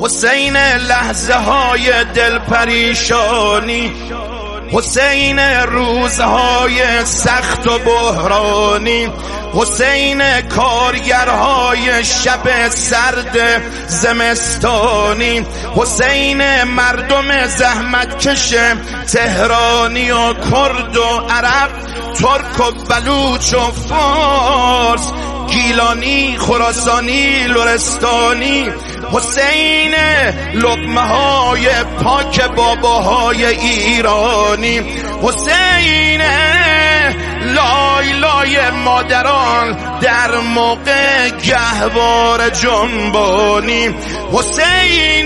حسین لحظه های دل پریشانی، حسین روزهای سخت و بحرانی، حسین کارگرهای شب سرد زمستانی، حسین مردم زحمتکش تهرانی و کرد و عرب، ترک و بلوچ و فارس، گیلانی، خراسانی، لرستانی، حسین لقمه های پاک باباهای ایرانی، حسین لای لای مادران در موقع گهوار جنبانی، حسین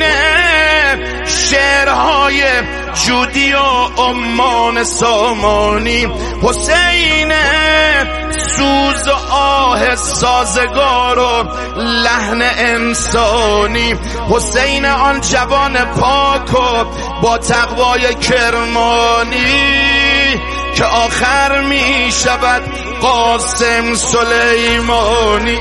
شعرهای جودی و عمان سامانی، حسین سوز و آه سازگار و لحن انسانی، حسین آن جوان پاک و با تقوای کرمانی که آخر می شود قاسم سلیمانی.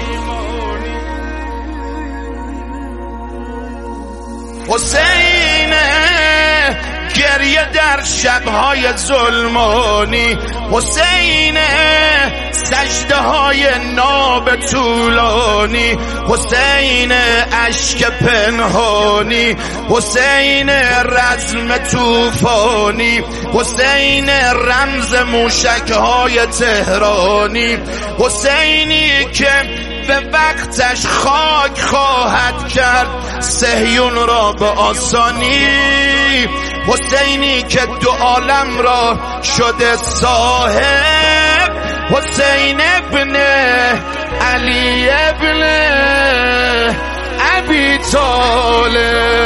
حسین گریه در شبهای ظلمانی، حسین سجده های ناب طولانی، حسین اشک پنهانی، حسین رزم طوفانی، حسین رمز موشک های تهرانی، حسینی که به وقتش خاک خواهد کرد صهیون را به آسانی، حسینی که دو عالم را شده صاحب، حسین ابن علی ابن ابی طالب.